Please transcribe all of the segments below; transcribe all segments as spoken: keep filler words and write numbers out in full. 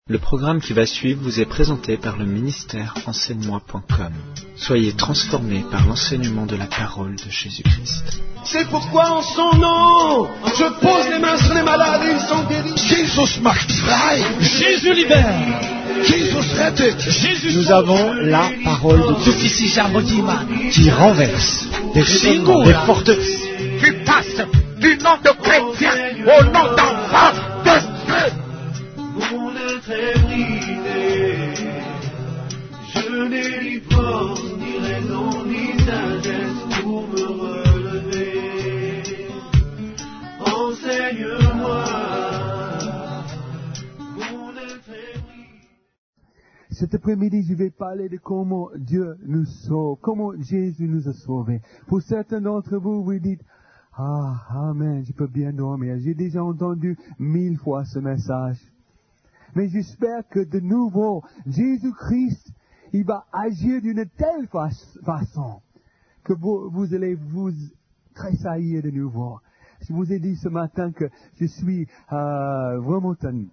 Le programme qui va suivre vous est présenté par le ministère enseigne moi point com. Soyez transformés par l'enseignement de la parole de Jésus-Christ. C'est pourquoi en son nom, je pose les mains sur les malades et ils sont guéris. Jesus macht frei. Jésus libère. Jesus rettet. Jésus Nous avons la parole de Dieu qui renverse des raisonnements, des forteresses. Qui passe du nom de chrétien au nom d'enfant de Dieu. Mon être est brisé, je n'ai ni force, ni raison, ni sagesse pour me relever. Enseigne-moi, mon être est brisé. Cet après-midi, je vais parler de comment Dieu nous sauve, comment Jésus nous a sauvés. Pour certains d'entre vous, vous dites, ah, amen, je peux bien dormir. J'ai déjà entendu mille fois ce message. Mais j'espère que de nouveau, Jésus-Christ, il va agir d'une telle fa- façon que vous, vous allez vous tressaillir de nouveau. Je vous ai dit ce matin que je suis euh, vraiment un,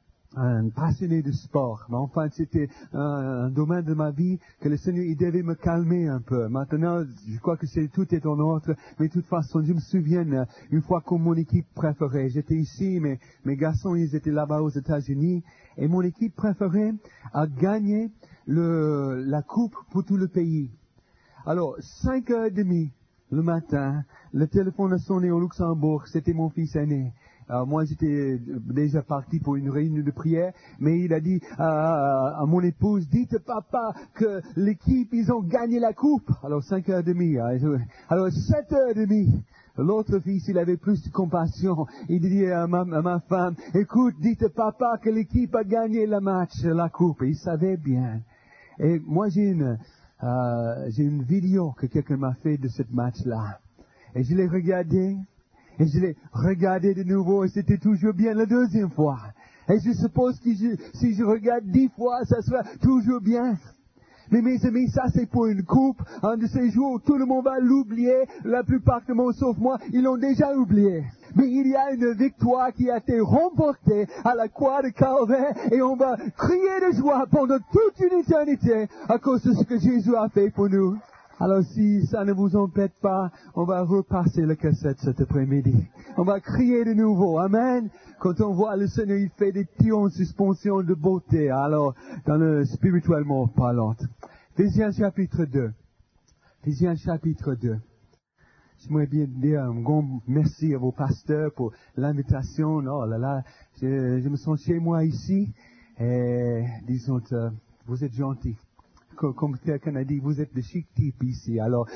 un passionné de sport. Mais enfin, c'était un, un domaine de ma vie que le Seigneur, il devait me calmer un peu. Maintenant, je crois que c'est, tout est en ordre. Mais de toute façon, je me souviens, euh, une fois que mon équipe préférée, j'étais ici, mais mes garçons, ils étaient là-bas aux États-Unis. Et mon équipe préférée a gagné le, la coupe pour tout le pays. Alors, cinq heures trente le matin, le téléphone a sonné au Luxembourg, c'était mon fils aîné. Alors, moi, j'étais déjà parti pour une réunion de prière, mais il a dit à, à mon épouse, dites papa que l'équipe, ils ont gagné la coupe. Alors, cinq heures trente. Alors, sept heures trente. L'autre fils, il avait plus de compassion. Il dit à ma, à ma femme, écoute, dites papa que l'équipe a gagné le match, la coupe. Il savait bien. Et moi, j'ai une, euh, j'ai une vidéo que quelqu'un m'a fait de ce match-là. Et je l'ai regardé. Et je l'ai regardé de nouveau. Et c'était toujours bien la deuxième fois. Et je suppose que je, si je regarde dix fois, ça sera toujours bien. Mais mes amis, ça c'est pour une coupe. Un de ces jours, tout le monde va l'oublier. La plupart de monde, sauf moi, ils l'ont déjà oublié. Mais il y a une victoire qui a été remportée à la croix de Calvaire. Et on va crier de joie pendant toute une éternité à cause de ce que Jésus a fait pour nous. Alors si ça ne vous embête pas, on va repasser la cassette cet après-midi. On va crier de nouveau. Amen. Quand on voit le Seigneur, il fait des tirs en suspension de beauté. Alors, dans le spirituellement parlant. Éphésiens chapitre deux. Éphésiens chapitre deux. J'aimerais bien dire un grand merci à vos pasteurs pour l'invitation. Oh là là, je, je me sens chez moi ici. Et disons, euh, vous êtes gentils. Comme quelqu'un a dit, vous êtes de chic type ici. Alors,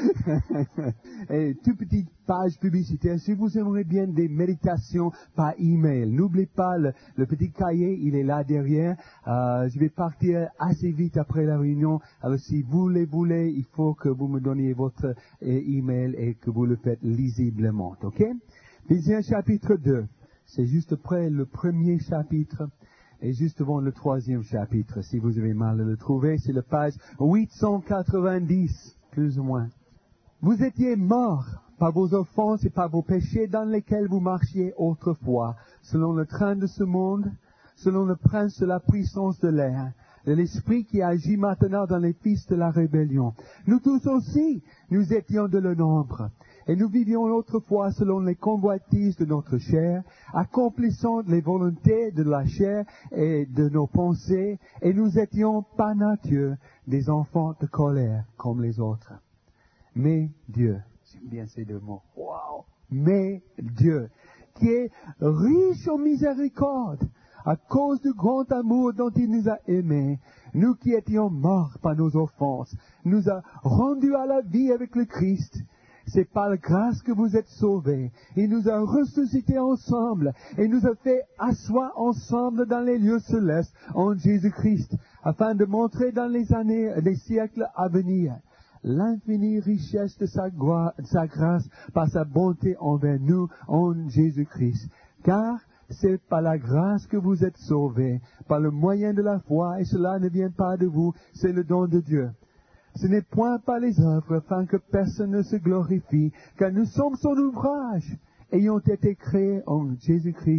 et toute petite page publicitaire. Si vous aimeriez bien des méditations par email, n'oubliez pas le, le petit cahier, il est là derrière. Euh, je vais partir assez vite après la réunion. Alors, si vous le voulez, il faut que vous me donniez votre euh, email et que vous le faites lisiblement. Ok? Éphésiens chapitre deux. C'est juste après le premier chapitre. Et juste devant le troisième chapitre, si vous avez mal à le trouver, c'est la page huit cent quatre-vingt-dix, plus ou moins. Vous étiez morts par vos offenses et par vos péchés dans lesquels vous marchiez autrefois, selon le train de ce monde, selon le prince de la puissance de l'air, de l'esprit qui agit maintenant dans les fils de la rébellion. Nous tous aussi, nous étions de le nombre. Et nous vivions autrefois selon les convoitises de notre chair, accomplissant les volontés de la chair et de nos pensées, et nous étions par nature des enfants de colère comme les autres. Mais Dieu, j'aime bien ces deux mots, wow, mais Dieu, qui est riche en miséricorde, à cause du grand amour dont il nous a aimés, nous qui étions morts par nos offenses, nous a rendus à la vie avec le Christ. C'est par la grâce que vous êtes sauvés. Il nous a ressuscités ensemble et nous a fait asseoir ensemble dans les lieux célestes en Jésus-Christ, afin de montrer dans les années, les siècles à venir, l'infinie richesse de sa, gloire, de sa grâce par sa bonté envers nous en Jésus-Christ. Car c'est par la grâce que vous êtes sauvés, par le moyen de la foi, et cela ne vient pas de vous, c'est le don de Dieu. Ce n'est point par les œuvres, afin que personne ne se glorifie, car nous sommes son ouvrage, ayant été créés en Jésus-Christ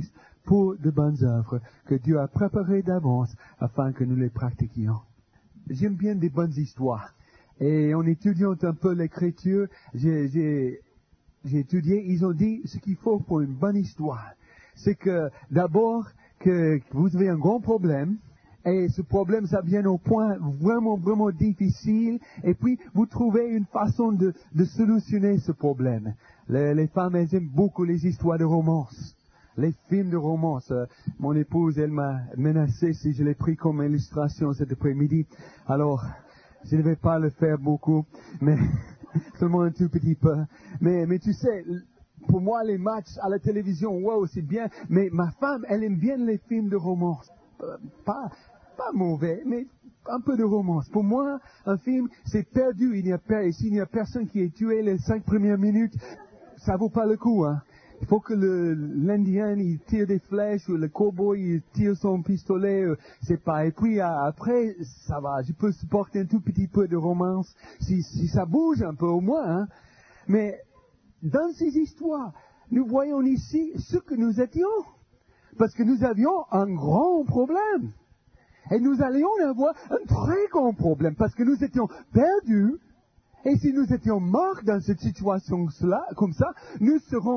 pour de bonnes œuvres que Dieu a préparées d'avance afin que nous les pratiquions. J'aime bien des bonnes histoires. Et en étudiant un peu l'écriture, j'ai, j'ai, j'ai étudié, ils ont dit ce qu'il faut pour une bonne histoire. C'est que d'abord, que vous avez un grand problème, et ce problème, ça vient au point vraiment, vraiment difficile, et puis vous trouvez une façon de, de solutionner ce problème. Les, les femmes, elles aiment beaucoup les histoires de romance, les films de romance. Euh, mon épouse, elle m'a menacé si je l'ai pris comme illustration cet après-midi. Alors, je ne vais pas le faire beaucoup, mais seulement un tout petit peu. Mais, mais tu sais, pour moi, les matchs à la télévision, wow, c'est bien, mais ma femme, elle aime bien les films de romance. Euh, pas... Pas mauvais, mais un peu de romance. Pour moi, un film, c'est perdu. Il n'y a pas, s'il n'y a personne qui est tué les cinq premières minutes, ça vaut pas le coup, hein. Il faut que le, l'Indien, il tire des flèches, ou le cowboy, il tire son pistolet, euh, c'est pas. Et puis, après, ça va. Je peux supporter un tout petit peu de romance, si, si ça bouge un peu au moins, hein. Mais, dans ces histoires, nous voyons ici ce que nous étions. Parce que nous avions un grand problème. Et nous allions avoir un très grand problème parce que nous étions perdus. Et si nous étions morts dans cette situation comme ça, nous serons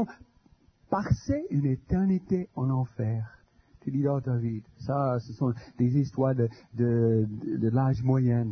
passés une éternité en enfer. Tu dis, oh David, ça, ce sont des histoires de, de, de, de l'âge moyen.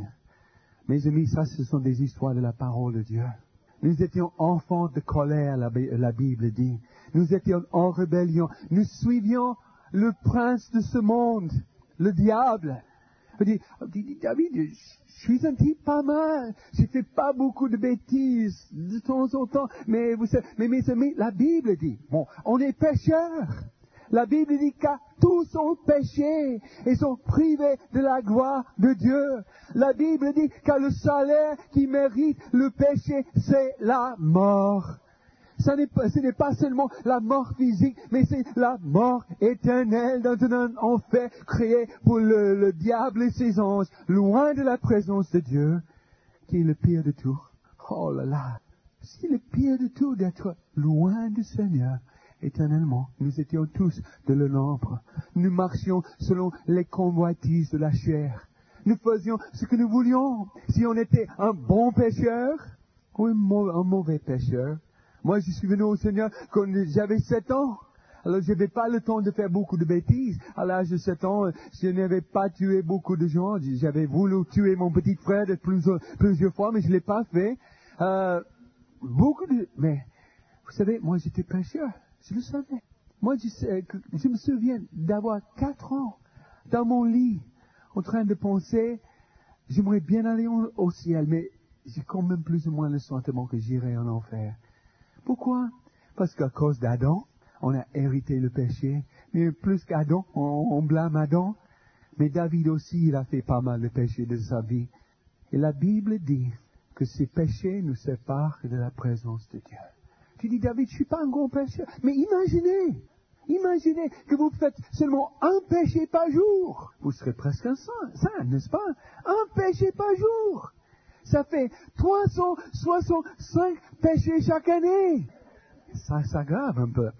Mes amis, ça, ce sont des histoires de la parole de Dieu. Nous étions enfants de colère, la, la Bible dit. Nous étions en rébellion. Nous suivions le prince de ce monde. Le diable. Je dis, David, je suis un type pas mal. Je fais pas beaucoup de bêtises de temps en temps. Mais vous savez, mais mes amis, la Bible dit, bon, on est pécheurs. La Bible dit qu'à tous ont péché et sont privés de la gloire de Dieu. La Bible dit qu'à le salaire qui mérite le péché, c'est la mort. Ça n'est pas, ce n'est pas seulement la mort physique, mais c'est la mort éternelle dans un enfer créé pour le, le diable et ses anges, loin de la présence de Dieu, qui est le pire de tout. Oh là là, c'est le pire de tout d'être loin du Seigneur éternellement. Nous étions tous de le nombre. Nous marchions selon les convoitises de la chair. Nous faisions ce que nous voulions. Si on était un bon pécheur ou un mauvais pécheur. Moi, je suis venu au Seigneur quand j'avais sept ans. Alors, je n'avais pas le temps de faire beaucoup de bêtises. À l'âge de sept ans, je n'avais pas tué beaucoup de gens. J'avais voulu tuer mon petit frère de plusieurs, plusieurs fois, mais je ne l'ai pas fait. Euh, beaucoup de... Mais, vous savez, moi, j'étais pécheur. Je le savais. Moi, je, je me souviens d'avoir quatre ans dans mon lit, en train de penser, j'aimerais bien aller au, au ciel, mais j'ai quand même plus ou moins le sentiment que j'irai en enfer. Pourquoi? Parce qu'à cause d'Adam, on a hérité le péché. Mais plus qu'Adam, on, on blâme Adam. Mais David aussi, il a fait pas mal de péchés de sa vie. Et la Bible dit que ces péchés nous séparent de la présence de Dieu. Tu dis, David, je suis pas un grand pécheur. Mais imaginez, imaginez que vous faites seulement un péché par jour. Vous serez presque un saint, saint, n'est-ce pas? Un péché par jour. Ça fait trois cent soixante-cinq péchés chaque année. Ça s'aggrave un peu.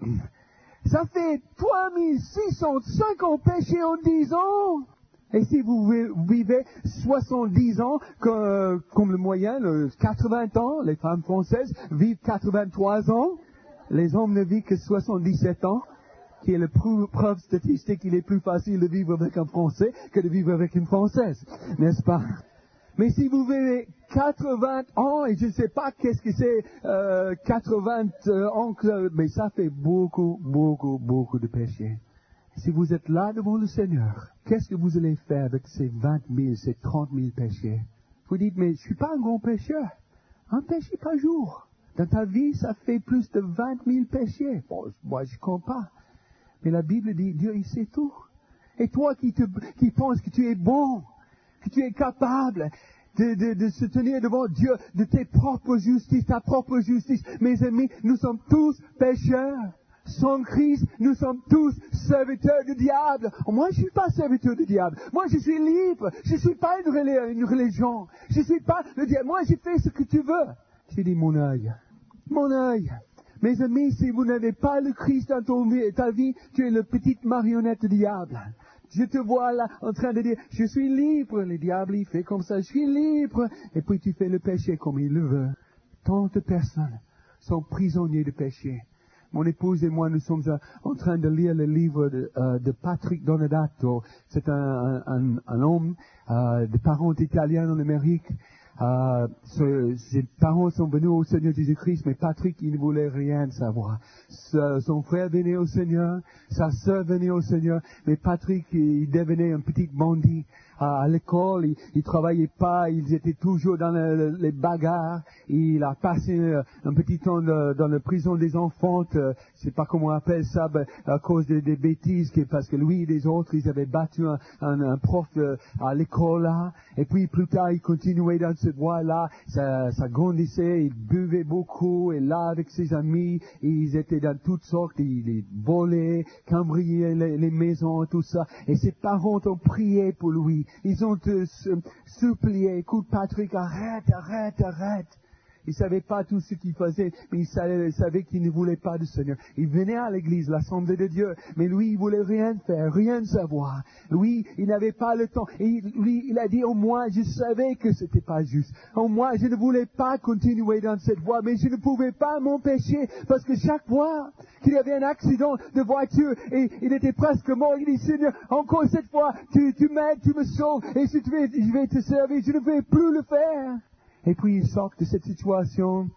Ça fait trois mille six cent cinquante péchés en dix ans. Et si vous vivez soixante-dix ans, comme, comme le moyen, le quatre-vingts ans, les femmes françaises vivent quatre-vingt-trois ans, les hommes ne vivent que soixante-dix-sept ans, qui est la preuve statistique qu'il est plus facile de vivre avec un Français que de vivre avec une Française, n'est-ce pas? Mais si vous vivez quatre-vingts ans, et je ne sais pas qu'est-ce que c'est euh, quatre-vingts ans, mais ça fait beaucoup, beaucoup, beaucoup de péchés. Si vous êtes là devant le Seigneur, qu'est-ce que vous allez faire avec ces vingt mille, ces trente mille péchés? Vous dites, mais je suis pas un grand pécheur. Un péché par jour. Dans ta vie, ça fait plus de vingt mille péchés. Bon, moi, je ne compte pas. Mais la Bible dit, Dieu, il sait tout. Et toi qui, te, qui penses que tu es bon, que tu es capable de, de, de se tenir devant Dieu, de tes propres justices, ta propre justice. Mes amis, nous sommes tous pécheurs. Sans Christ, nous sommes tous serviteurs du diable. Moi, je ne suis pas serviteur du diable. Moi, je suis libre. Je ne suis pas une, relais, une religion. Je ne suis pas le diable. Moi, j'ai fait ce que tu veux. J'ai dit mon œil. Mon œil. Mes amis, si vous n'avez pas le Christ dans ton vie, ta vie, tu es la petite marionnette du diable. Je te vois là en train de dire, je suis libre. Le diable, il fait comme ça, je suis libre. Et puis tu fais le péché comme il le veut. Tant de personnes sont prisonniers de péché. Mon épouse et moi, nous sommes en train de lire le livre de, euh, de Patrick Donato. C'est un, un, un homme euh, de parents italiens en Amérique. Euh, ce, ses parents sont venus au Seigneur Jésus-Christ, mais Patrick, il ne voulait rien savoir. Ce, son frère venait au Seigneur, sa sœur venait au Seigneur, mais Patrick, il devenait un petit bandit. À, à l'école, il, il travaillait pas, ils étaient toujours dans le, les bagarres. Il a passé un petit temps de, dans la prison des enfants, euh, je sais pas comment on appelle ça, ben, à cause des, des bêtises, que, parce que lui et les autres, ils avaient battu un, un, un prof de, à l'école là. Et puis plus tard, il continuait dans cette voie-là, ça, ça grandissait, il buvait beaucoup, et là, avec ses amis, ils étaient dans toutes sortes, ils, ils volaient, cambriaient les, les maisons, tout ça. Et ses parents ont prié pour lui. Ils ont euh, supplié, écoute Patrick, arrête, arrête, arrête. Il savait pas tout ce qu'il faisait, mais il savait, savait qu'il ne voulait pas du Seigneur. Il venait à l'église, l'assemblée de Dieu, mais lui, il voulait rien faire, rien savoir. Lui, il n'avait pas le temps. Et lui, il a dit, au moins, je savais que c'était pas juste. Au moins, je ne voulais pas continuer dans cette voie, mais je ne pouvais pas m'empêcher, parce que chaque fois qu'il y avait un accident de voiture, et il était presque mort, il dit, Seigneur, encore cette fois, tu, tu m'aides, tu me sauves, et si tu veux, je vais te servir, je ne vais plus le faire. Et puis il sort de cette situation,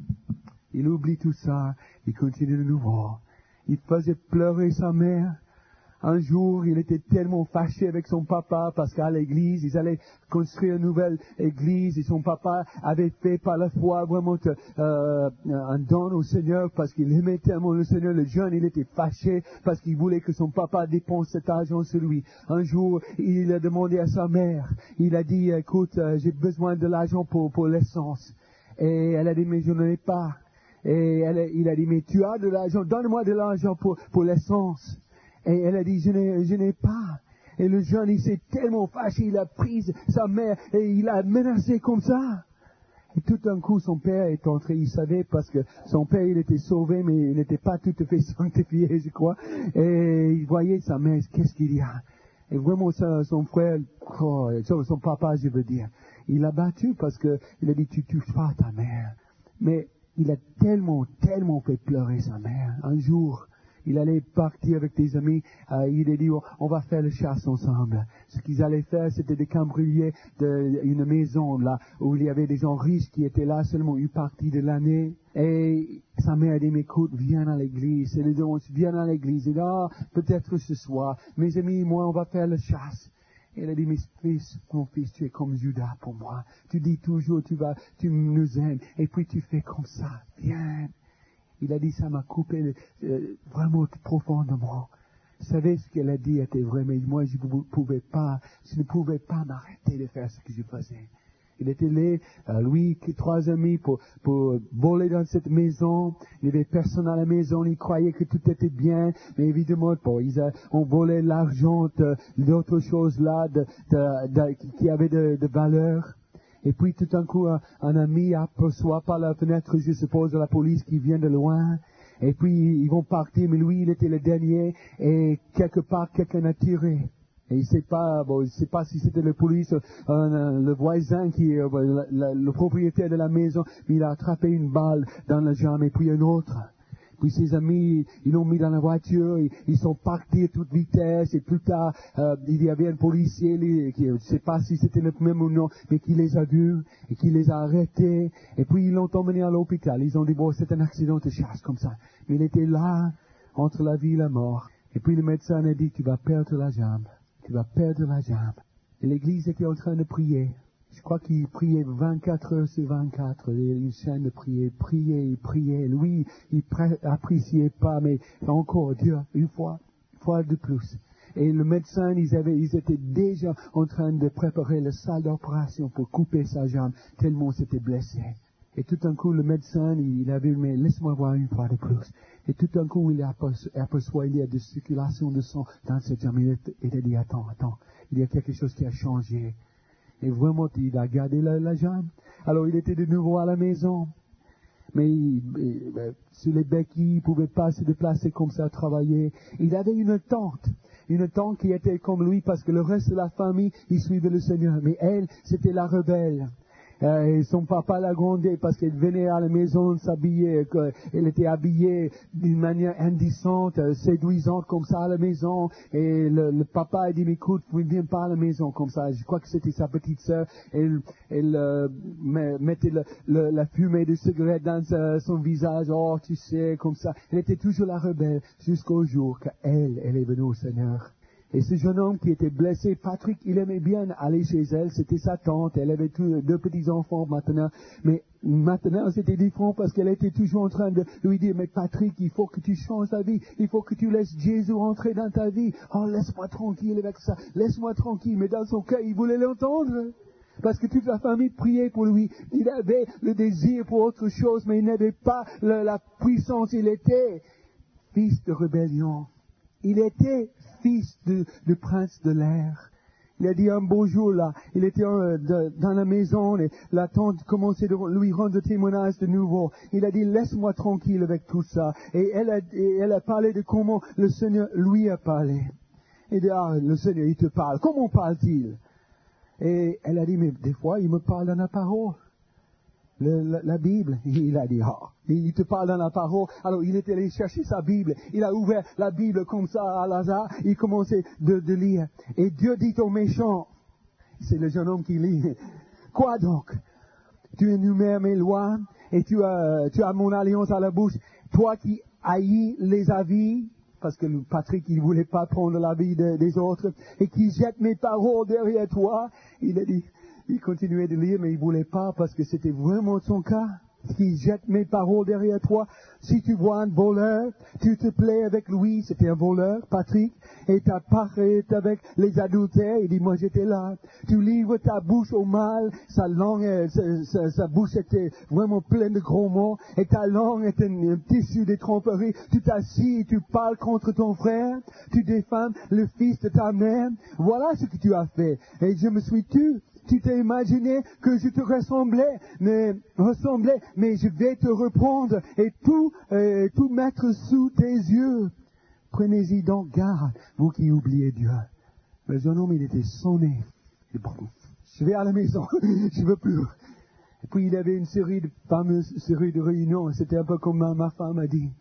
il oublie tout ça, il continue de nouveau. Il faisait pleurer sa mère. Un jour, il était tellement fâché avec son papa parce qu'à l'église, ils allaient construire une nouvelle église et son papa avait fait par la foi vraiment euh, un don au Seigneur parce qu'il aimait tellement le Seigneur. Le jeune, il était fâché parce qu'il voulait que son papa dépense cet argent sur lui. Un jour, il a demandé à sa mère, il a dit, écoute, euh, j'ai besoin de l'argent pour, pour l'essence. Et elle a dit, mais je n'en ai pas. Et elle, il a dit, mais tu as de l'argent, donne-moi de l'argent pour, pour l'essence. Et elle a dit, je n'ai, je n'ai pas. Et le jeune, il s'est tellement fâché, il a pris sa mère et il a menacé comme ça. Et tout d'un coup, son père est entré, il savait parce que son père, il était sauvé, mais il n'était pas tout à fait sanctifié, je crois. Et il voyait sa mère, qu'est-ce qu'il y a? Et vraiment, ça, son frère, oh, son papa, je veux dire, il l'a battu parce que il a dit, tu touches pas ta mère. Mais il a tellement, tellement fait pleurer sa mère. Un jour, il allait partir avec des amis, euh, il a dit, oh, on va faire le chasse ensemble. Ce qu'ils allaient faire, c'était de cambrier de, une maison là, où il y avait des gens riches qui étaient là seulement une partie de l'année. Et sa mère a dit, mais écoute, viens à l'église. Et les gens, viens à l'église. Et là, peut-être ce soir, mes amis et moi, on va faire le chasse. Et elle a dit, mes fils, mon fils, tu es comme Judas pour moi. Tu dis toujours, tu vas, tu nous aimes. Et puis tu fais comme ça. Viens. Il a dit, ça m'a coupé euh, vraiment profondément. Vous savez, ce qu'elle a dit était vrai, mais moi, je ne pouvais pas, je ne pouvais pas m'arrêter de faire ce que je faisais. Il était là, euh, lui, trois amis, pour, pour voler dans cette maison. Il n'y avait personne à la maison, ils croyaient que tout était bien, mais évidemment, bon, ils a, ont volé l'argent, d'autres choses là, de, de, de, qui avaient de, de valeur. Et puis tout d'un coup, un, un ami aperçoit par la fenêtre, je suppose, de la police qui vient de loin. Et puis ils vont partir, mais lui, il était le dernier. Et quelque part, quelqu'un a tiré. Et il sait pas, bon, il sait pas si c'était la police, euh, le voisin qui est euh, le propriétaire de la maison, mais il a attrapé une balle dans la jambe et puis une autre. Puis ses amis, ils l'ont mis dans la voiture, ils, ils sont partis à toute vitesse, et plus tard, euh, il y avait un policier, les, qui, je ne sais pas si c'était le même ou non, mais qui les a vus, et qui les a arrêtés, et puis ils l'ont emmené à l'hôpital. Ils ont dit, bon, c'est un accident de chasse, comme ça. Mais il était là, entre la vie et la mort. Et puis le médecin a dit, tu vas perdre la jambe, tu vas perdre la jambe. Et l'église était en train de prier. Je crois qu'il priait vingt-quatre heures sur vingt-quatre, une chaîne de prier, prier, prier. Lui, il appréciait pas, mais encore Dieu, une fois, une fois de plus. Et le médecin, ils avaient, ils étaient déjà en train de préparer la salle d'opération pour couper sa jambe, tellement c'était blessé. Et tout d'un coup, le médecin, il avait dit, mais laisse-moi voir une fois de plus. Et tout d'un coup, il aperçoit, il y a de circulation de sang dans cette jambe. Il a dit, attends, attends, il y a quelque chose qui a changé. Et vraiment, il a gardé la, la jambe. Alors, il était de nouveau à la maison. mais il, il, ben, sur les béquilles, il ne pouvait pas se déplacer comme ça, travailler. Il avait une tante, une tante qui était comme lui parce que le reste de la famille, il suivait le Seigneur. Mais elle, c'était la rebelle. Euh, et son papa la grondait parce qu'elle venait à la maison s'habiller, elle était habillée d'une manière indécente, euh, séduisante comme ça à la maison. Et le, le papa a dit, mais écoute, ne viens pas à la maison comme ça. Je crois que c'était sa petite sœur. Elle, elle euh, mettait le, le, la fumée de cigarette dans sa, son visage. Oh, tu sais, comme ça. Elle était toujours la rebelle jusqu'au jour qu'elle, elle est venue au Seigneur. Et ce jeune homme qui était blessé, Patrick, il aimait bien aller chez elle, c'était sa tante, elle avait tout, deux petits-enfants maintenant, mais maintenant c'était différent parce qu'elle était toujours en train de lui dire, mais Patrick, il faut que tu changes ta vie, il faut que tu laisses Jésus rentrer dans ta vie, oh laisse-moi tranquille avec ça, laisse-moi tranquille, mais dans son cœur, il voulait l'entendre. Parce que toute la famille priait pour lui. Il avait le désir pour autre chose, mais il n'avait pas la, la puissance, il était fils de rébellion. Il était fils de, de prince de l'air. Il a dit un beau jour là, il était euh, de, dans la maison et la tante commençait de lui rendre témoignage de nouveau. Il a dit laisse-moi tranquille avec tout ça. Et elle a, et elle a parlé de comment le Seigneur lui a parlé. Il dit ah le Seigneur il te parle. Comment parle-t-il? Et elle a dit mais des fois il me parle dans la parole. Le, la, la Bible, il a dit, ah, il te parle dans la parole. Alors il est allé chercher sa Bible, il a ouvert la Bible comme ça à Lazare, il commençait de, de lire. Et Dieu dit au méchant, c'est le jeune homme qui lit, quoi donc? Tu énumères mes lois et tu as, tu as mon alliance à la bouche. Toi qui haïs les avis, parce que Patrick il voulait pas prendre l'avis de, des autres, et qui jette mes paroles derrière toi, il a dit, il continuait de lire, mais il voulait pas parce que c'était vraiment son cas. Qui jette mes paroles derrière toi. Si tu vois un voleur, tu te plais avec lui. C'était un voleur, Patrick. Et ta part est avec les adultères. Il dit, moi j'étais là. Tu livres ta bouche au mal. Sa langue, sa, sa, sa bouche était vraiment pleine de gros mots. Et ta langue était un, un tissu de tromperie. Tu t'assis et tu parles contre ton frère. Tu défames le fils de ta mère. Voilà ce que tu as fait. Et je me suis tu. Tu t'es imaginé que je te ressemblais, mais, ressemblais, mais je vais te reprendre et tout, euh, tout mettre sous tes yeux. Prenez-y donc garde, vous qui oubliez Dieu. Le jeune homme, il était sonné. Et bon, je vais à la maison, je veux plus. Et puis il y avait une série de fameuses séries de réunions. C'était un peu comme ma, ma femme a dit.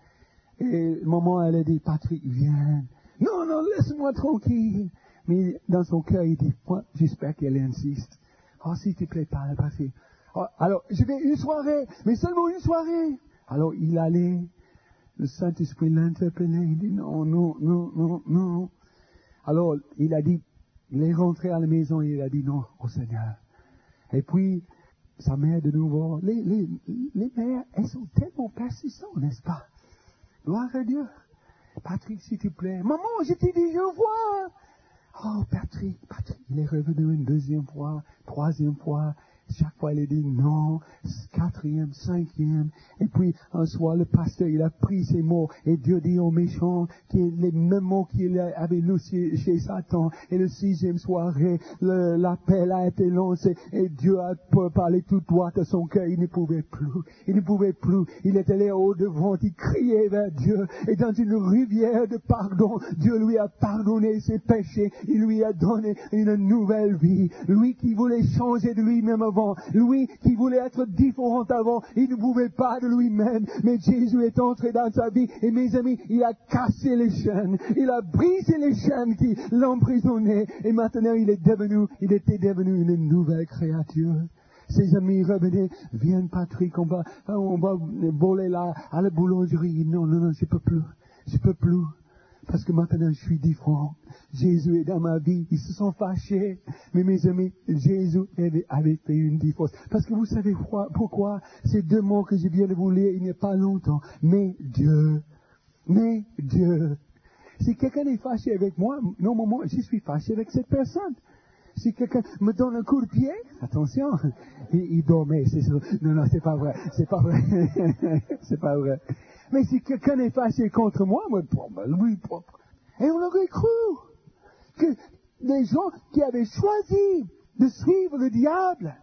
Et maman, elle a dit, Patrick, viens. Non, non, laisse-moi tranquille. Mais dans son cœur, il dit, j'espère qu'elle insiste. Oh, s'il te plaît, parle, pas fait. Oh, alors, je vais une soirée, mais seulement une soirée. Alors, il allait, le Saint-Esprit l'interpellait, il dit, non, non, non, non, non. Alors, il a dit, il est rentré à la maison et il a dit non au Seigneur. Et puis, sa mère de nouveau, les, les, les mères, elles sont tellement persistantes, n'est-ce pas? Gloire à Dieu. Patrick, s'il te plaît. Maman, je t'ai dit, je vois. Oh, Patrick, Patrick, il est revenu une deuxième fois, troisième fois. Chaque fois, il a dit non, quatrième, cinquième. Et puis, un soir, le pasteur, il a pris ces mots. Et Dieu dit aux méchants, qui les mêmes mots qu'il avait lus chez, chez Satan. Et le sixième soirée, le, l'appel a été lancé. Et Dieu a parlé tout droit à son cœur. Il ne pouvait plus. Il ne pouvait plus. Il était allé au devant. Il criait vers Dieu. Et dans une rivière de pardon, Dieu lui a pardonné ses péchés. Il lui a donné une nouvelle vie. Lui qui voulait changer de lui-même avant. Lui qui voulait être différent avant, il ne pouvait pas de lui-même, mais Jésus est entré dans sa vie et mes amis, il a cassé les chaînes, il a brisé les chaînes qui l'emprisonnaient et maintenant il est devenu, il était devenu une nouvelle créature. Ses amis revenaient, viens Patrick, on va, on va voler là à la boulangerie. Non, non, non, je peux plus, je peux plus. Parce que maintenant je suis différent. Jésus est dans ma vie. Ils se sont fâchés. Mais mes amis, Jésus avait, avait fait une différence. Parce que vous savez quoi, pourquoi ces deux mots que je viens de vous lire il n'y a pas longtemps. Mais Dieu. Mais Dieu. Si quelqu'un est fâché avec moi, normalement je suis fâché avec cette personne. Si quelqu'un me donne un coup de pied, attention, il, il dormait, c'est sûr. Non, non, c'est pas vrai. C'est pas vrai. C'est pas vrai. Mais si quelqu'un est fâché contre moi, moi, lui, et on aurait cru que des gens qui avaient choisi de suivre le diable,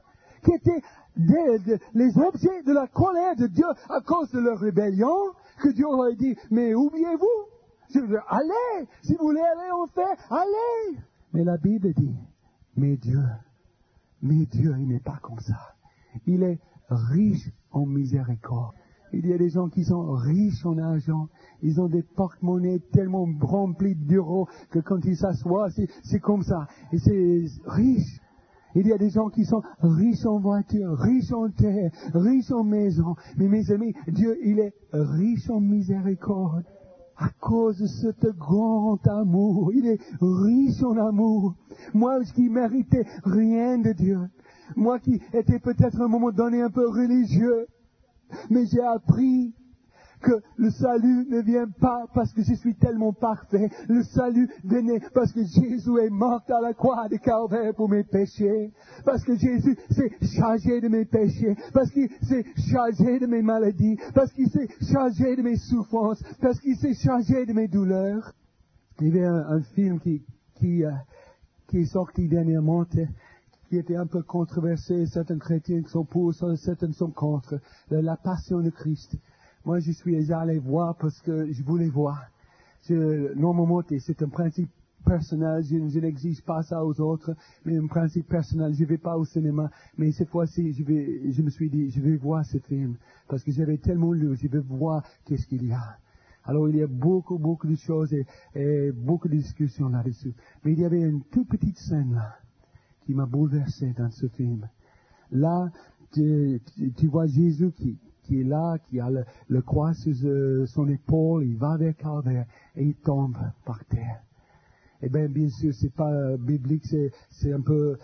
qui étaient des, des, les objets de la colère de Dieu à cause de leur rébellion, que Dieu aurait dit, mais oubliez-vous, je veux dire, allez, si vous voulez aller en enfer, allez. Mais la Bible dit, mais Dieu, mais Dieu, il n'est pas comme ça. Il est riche en miséricorde. Il y a des gens qui sont riches en argent. Ils ont des porte-monnaies tellement remplis d'euros que quand ils s'assoient, c'est, c'est comme ça. Et c'est riche. Il y a des gens qui sont riches en voiture, riches en terre, riches en maison. Mais mes amis, Dieu, il est riche en miséricorde. À cause de ce grand amour. Il est riche en amour. Moi qui méritais rien de Dieu. Moi qui étais peut-être à un moment donné un peu religieux. Mais j'ai appris que le salut ne vient pas parce que je suis tellement parfait. Le salut venait parce que Jésus est mort à la croix de Calvaire pour mes péchés. Parce que Jésus s'est chargé de mes péchés. Parce qu'il s'est chargé de mes maladies. Parce qu'il s'est chargé de mes souffrances. Parce qu'il s'est chargé de mes douleurs. Il y avait un, un film qui, qui, euh, qui est sorti dernièrement, qui était un peu controversé. Certains chrétiens sont pour, certains sont contre. La Passion de Christ. Moi, je suis allé voir parce que je voulais voir. Je, normalement, c'est un principe personnel. Je, je n'exige pas ça aux autres, mais un principe personnel. Je ne vais pas au cinéma, mais cette fois-ci, je vais, je me suis dit, je vais voir ce film parce que j'avais tellement lu. Je vais voir qu'est-ce qu'il y a. Alors, il y a beaucoup, beaucoup de choses et, et beaucoup de discussions là-dessus. Mais il y avait une toute petite scène là qui m'a bouleversé dans ce film. Là, tu, tu, tu vois Jésus qui qui est là, qui a le, le croix sur euh, son épaule, il va vers Calvaire et il tombe par terre. Eh bien, bien sûr, c'est pas euh, biblique, c'est, c'est un peu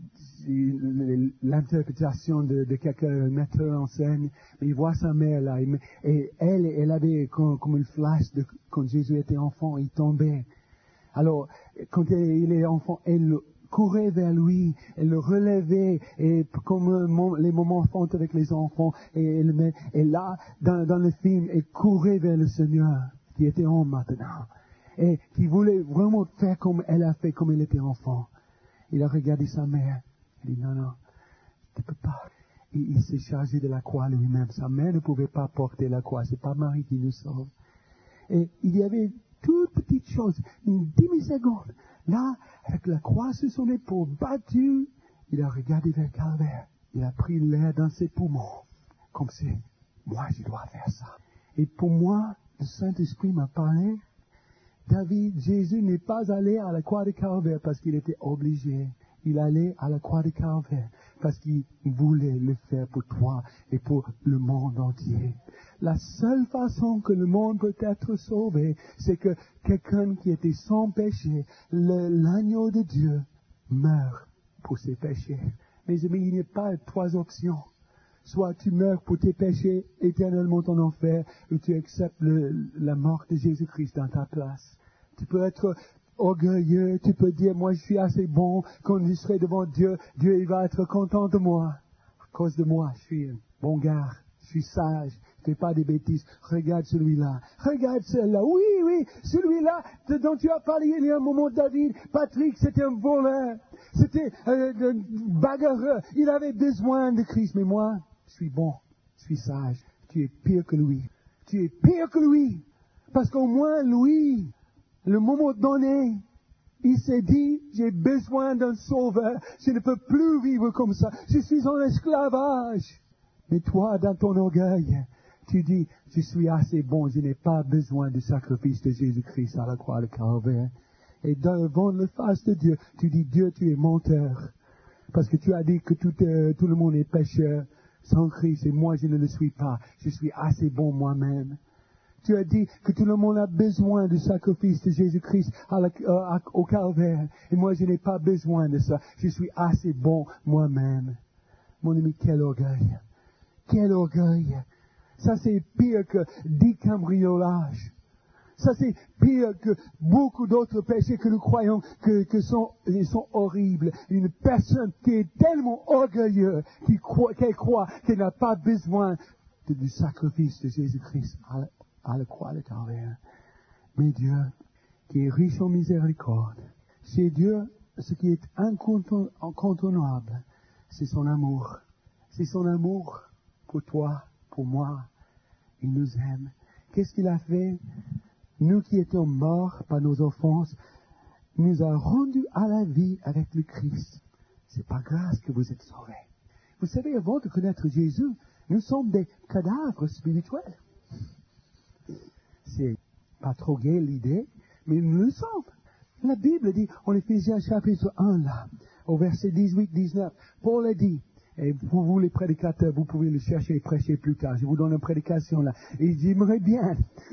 euh, l'interprétation de, de quelqu'un metteur en scène. Mais il voit sa mère là, il, et elle, elle avait comme, comme une flash de quand Jésus était enfant, il tombait. Alors, quand il est enfant, elle courait vers lui, elle le relevait, et comme les moments font avec les enfants, et, elle, et là, dans, dans le film, elle courait vers le Seigneur, qui était homme maintenant, et qui voulait vraiment faire comme elle a fait, comme elle était enfant. Il a regardé sa mère, il dit non, non, tu peux pas. Il, il s'est chargé de la croix lui-même, sa mère ne pouvait pas porter la croix, c'est pas Marie qui nous sauve. Et il y avait toute petite chose, une demi-seconde, là, avec la croix sur son épaule, battu, il a regardé vers Calvaire. Il a pris l'air dans ses poumons. Comme si, moi, je dois faire ça. Et pour moi, le Saint-Esprit m'a parlé. David, Jésus n'est pas allé à la croix de Calvaire parce qu'il était obligé. Il allait à la croix de Calvaire parce qu'il voulait le faire pour toi et pour le monde entier. La seule façon que le monde peut être sauvé, c'est que quelqu'un qui était sans péché, le, l'agneau de Dieu, meurt pour ses péchés. Mes amis, il n'y a pas trois options. Soit tu meurs pour tes péchés éternellement en enfer, ou tu acceptes le, la mort de Jésus-Christ dans ta place. Tu peux être orgueilleux, tu peux dire, moi je suis assez bon, quand je serai devant Dieu, Dieu il va être content de moi. À cause de moi, je suis un bon gars, je suis sage, je ne fais pas des bêtises. Regarde celui-là, regarde celle-là, oui, oui, celui-là dont tu as parlé il y a un moment, David, Patrick, c'était un voleur, c'était euh, un bagarreur, il avait besoin de Christ, mais moi, je suis bon, je suis sage, tu es pire que lui, tu es pire que lui, parce qu'au moins lui, le moment donné, il s'est dit, j'ai besoin d'un sauveur, je ne peux plus vivre comme ça, je suis en esclavage. Mais toi, dans ton orgueil, tu dis, je suis assez bon, je n'ai pas besoin du sacrifice de Jésus-Christ à la croix de Calvaire. Et devant le face de Dieu, tu dis, Dieu, tu es menteur. Parce que tu as dit que tout, euh, tout le monde est pécheur sans Christ, et moi, je ne le suis pas. Je suis assez bon moi-même. Tu as dit que tout le monde a besoin du sacrifice de Jésus-Christ à la, euh, à, au Calvaire. Et moi, je n'ai pas besoin de ça. Je suis assez bon moi-même. Mon ami, quel orgueil. Quel orgueil. Ça, c'est pire que dix cambriolages. Ça, c'est pire que beaucoup d'autres péchés que nous croyons que, que sont, sont horribles. Une personne qui est tellement orgueilleuse qui croit, qu'elle croit qu'elle n'a pas besoin de, du sacrifice de Jésus-Christ à la, à la croix de Calvaire. Mais Dieu, qui est riche en miséricorde, c'est Dieu, ce qui est incontournable, c'est son amour. C'est son amour pour toi, pour moi. Il nous aime. Qu'est-ce qu'il a fait? Nous qui étions morts par nos offenses, il nous a rendus à la vie avec le Christ. C'est par grâce que vous êtes sauvés. Vous savez, avant de connaître Jésus, nous sommes des cadavres spirituels. C'est pas trop gai l'idée, mais nous le sommes. La Bible dit, en Éphésiens chapitre un, là, au verset dix-huit dix-neuf, Paul a dit, et pour vous les prédicateurs, vous pouvez le chercher et prêcher plus tard. Je vous donne une prédication là. Et j'aimerais bien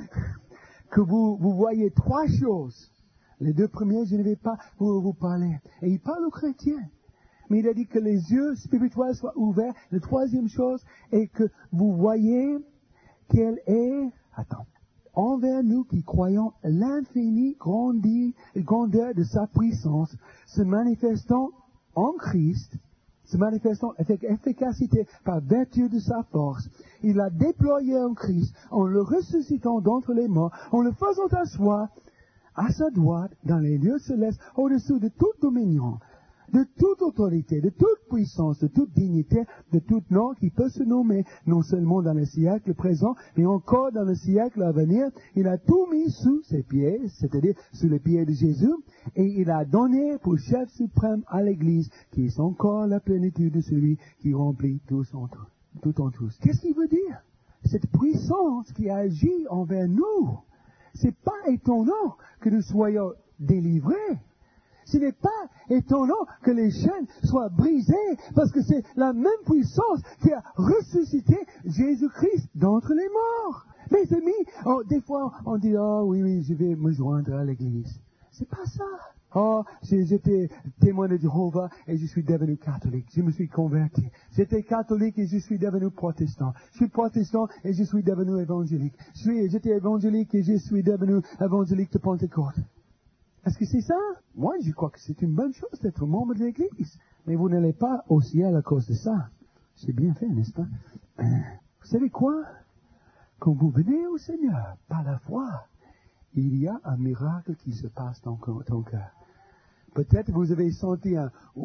que vous, vous voyez trois choses. Les deux premiers, je ne vais pas vous, vous parler. Et il parle aux chrétiens. Mais il a dit que les yeux spirituels soient ouverts. La troisième chose est que vous voyez quelle est, attends, envers nous qui croyons l'infinie grandeur de sa puissance, se manifestant en Christ, se manifestant avec efficacité par vertu de sa force. Il l'a déployé en Christ en le ressuscitant d'entre les morts, en le faisant asseoir à sa droite dans les lieux célestes, au-dessous de toute dominion, de toute autorité, de toute puissance, de toute dignité, de tout nom qui peut se nommer, non seulement dans le siècle présent, mais encore dans le siècle à venir. Il a tout mis sous ses pieds, c'est-à-dire sous les pieds de Jésus, et il a donné pour chef suprême à l'Église, qui est encore la plénitude de celui qui remplit tout en tout, tout en tous. Qu'est-ce qu'il veut dire? Cette puissance qui agit envers nous, c'est pas étonnant que nous soyons délivrés. Ce n'est pas étonnant que les chaînes soient brisées, parce que c'est la même puissance qui a ressuscité Jésus-Christ d'entre les morts. Mes amis, oh, des fois on dit, oh oui, oui, je vais me joindre à l'église. C'est pas ça. Oh, j'étais témoin de Jéhovah et je suis devenu catholique. Je me suis converti. J'étais catholique et je suis devenu protestant. Je suis protestant et je suis devenu évangélique. J'étais évangélique et je suis devenu évangélique de Pentecôte. Est-ce que c'est ça? Moi, je crois que c'est une bonne chose d'être membre de l'Église. Mais vous n'allez pas au ciel à cause de ça. C'est bien fait, n'est-ce pas? Vous savez quoi? Quand vous venez au Seigneur par la foi, il y a un miracle qui se passe dans ton cœur. Peut-être vous avez senti un «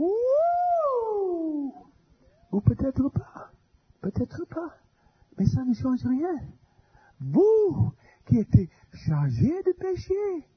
ouh » ou peut-être pas. Peut-être pas. Mais ça ne change rien. Vous qui êtes chargés de péché,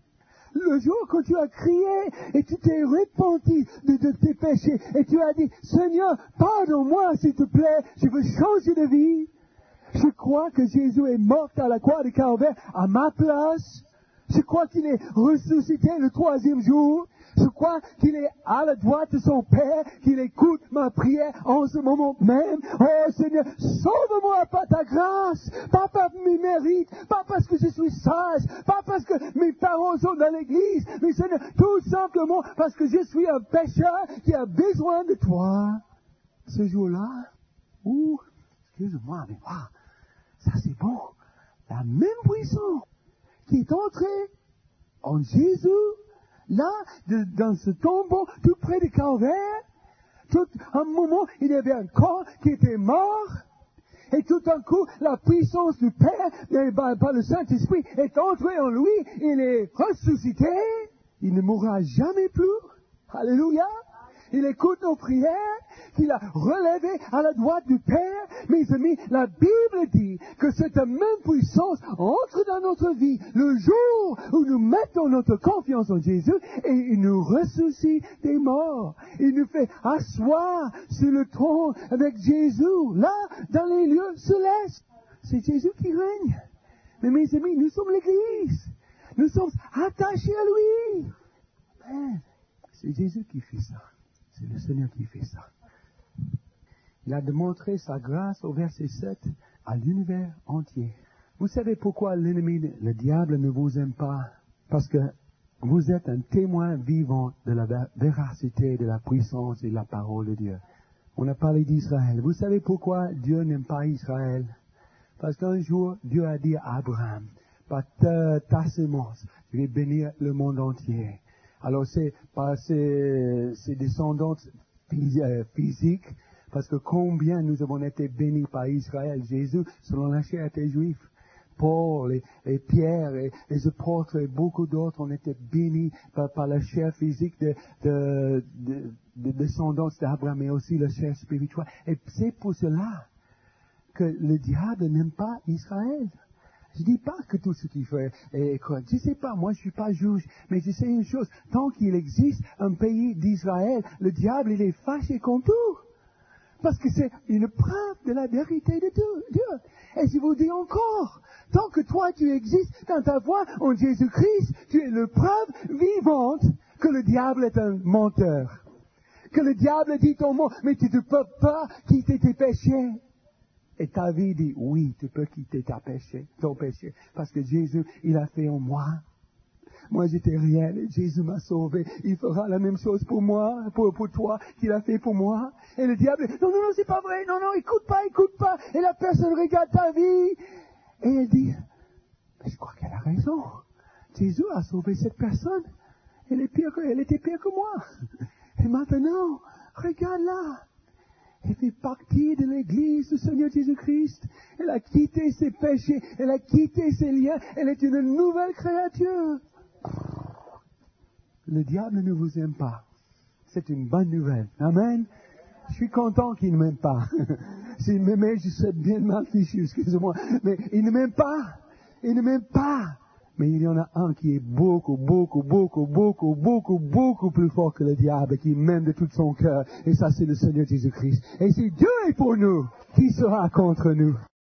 le jour quand tu as crié et tu t'es repenti de, de tes péchés et tu as dit « Seigneur, pardonne-moi s'il te plaît, je veux changer de vie ». Je crois que Jésus est mort à la croix de Calvaire à ma place. Je crois qu'il est ressuscité le troisième jour. Je crois qu'il est à la droite de son Père, qu'il écoute ma prière en ce moment même. Oh Seigneur, sauve-moi par ta grâce, pas par mes mérites, pas parce que je suis sage, pas parce que mes parents sont dans l'église, mais Seigneur, tout simplement parce que je suis un pécheur qui a besoin de toi. Ce jour-là, ouh, excuse-moi, mais waouh, ça c'est bon. La même puissance qui est entrée en Jésus, là, de, dans ce tombeau, tout près de Calvaire, tout un moment, il y avait un corps qui était mort, et tout d'un coup, la puissance du Père, par, par le Saint-Esprit, est entrée en lui, il est ressuscité, il ne mourra jamais plus. Alléluia! Il écoute nos prières, qu'il a relevées à la droite du Père. Mes amis, la Bible dit que cette même puissance entre dans notre vie le jour où nous mettons notre confiance en Jésus et il nous ressuscite des morts. Il nous fait asseoir sur le trône avec Jésus, là, dans les lieux célestes. C'est Jésus qui règne. Mais mes amis, nous sommes l'Église. Nous sommes attachés à lui. Amen. C'est Jésus qui fait ça. C'est le Seigneur qui fait ça. Il a démontré sa grâce au verset sept à l'univers entier. Vous savez pourquoi l'ennemi, le diable, ne vous aime pas? Parce que vous êtes un témoin vivant de la véracité, de la puissance et de la parole de Dieu. On a parlé d'Israël. Vous savez pourquoi Dieu n'aime pas Israël? Parce qu'un jour, Dieu a dit à Abraham, par ta, ta semence, je vais bénir le monde entier. Alors c'est par ses, ses descendants physiques, parce que combien nous avons été bénis par Israël. Jésus, selon la chair, était juif. Paul et, et Pierre et les apôtres et beaucoup d'autres ont été bénis par, par la chair physique de, de, de, de descendance d'Abraham, mais aussi le chef spirituel. Et c'est pour cela que le diable n'aime pas Israël. Je dis pas que tout ce qu'il fait est correct. Je sais pas, moi je suis pas juge, mais je sais une chose, tant qu'il existe un pays d'Israël, le diable il est fâché contre tout. Parce que c'est une preuve de la vérité de Dieu. Et je vous dis encore, tant que toi tu existes dans ta foi en Jésus-Christ, tu es la preuve vivante que le diable est un menteur. Que le diable dit au monde, mais tu ne peux pas quitter tes péchés. Et ta vie dit, oui, tu peux quitter ta péché, ton péché, parce que Jésus, il a fait en moi. Moi, j'étais rien, et Jésus m'a sauvé. Il fera la même chose pour moi, pour, pour toi, qu'il a fait pour moi. Et le diable, non, non, non, c'est pas vrai, non, non, écoute pas, écoute pas. Et la personne regarde ta vie, et elle dit, mais je crois qu'elle a raison. Jésus a sauvé cette personne. Elle est pire que, elle était pire que moi. Et maintenant, regarde-la. Elle fait partie de l'église du Seigneur Jésus-Christ. Elle a quitté ses péchés. Elle a quitté ses liens. Elle est une nouvelle créature. Le diable ne vous aime pas. C'est une bonne nouvelle. Amen. Je suis content qu'il ne m'aime pas. S'il m'aimait, je serais bien mal fichu, excusez-moi. Mais il ne m'aime pas. Il ne m'aime pas. Mais il y en a un qui est beaucoup, beaucoup, beaucoup, beaucoup, beaucoup, beaucoup plus fort que le diable, qui m'aime de tout son cœur. Et ça, c'est le Seigneur Jésus-Christ. Et si Dieu est pour nous, qui sera contre nous?